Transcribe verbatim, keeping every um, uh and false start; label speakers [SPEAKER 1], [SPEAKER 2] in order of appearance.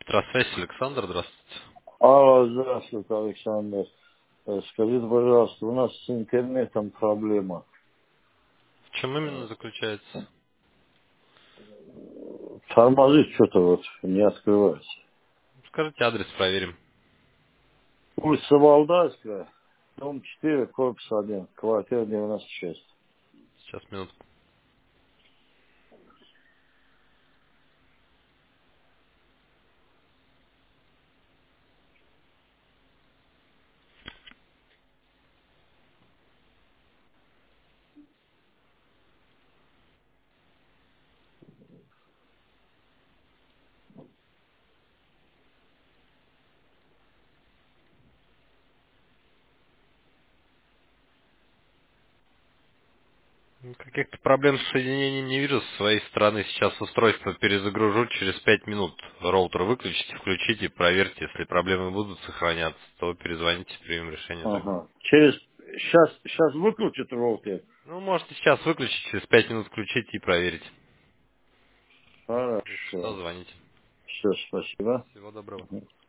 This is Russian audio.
[SPEAKER 1] Здравствуйте, Александр, здравствуйте.
[SPEAKER 2] Алло, здравствуйте, Александр. Э, Скажите, пожалуйста, у нас с интернетом проблема.
[SPEAKER 1] В чем именно заключается?
[SPEAKER 2] Тормозит что-то вот, не открывается.
[SPEAKER 1] Скажите адрес, проверим.
[SPEAKER 2] Улица Валдайская, дом четыре, корпус один, квартира девяносто шесть.
[SPEAKER 1] Сейчас, минутку. Каких-то проблем с соединением не вижу с своей стороны. Сейчас устройство перезагружу через пять минут. Роутер выключите, включите, проверьте. Если проблемы будут сохраняться, то перезвоните, примем решение другое.
[SPEAKER 2] Ага. Через, сейчас, сейчас выключит роутер.
[SPEAKER 1] Ну, можете сейчас выключить, через пять минут включите и проверить. Если что,
[SPEAKER 2] Хорошо.
[SPEAKER 1] звоните.
[SPEAKER 2] Все, спасибо.
[SPEAKER 1] Всего доброго.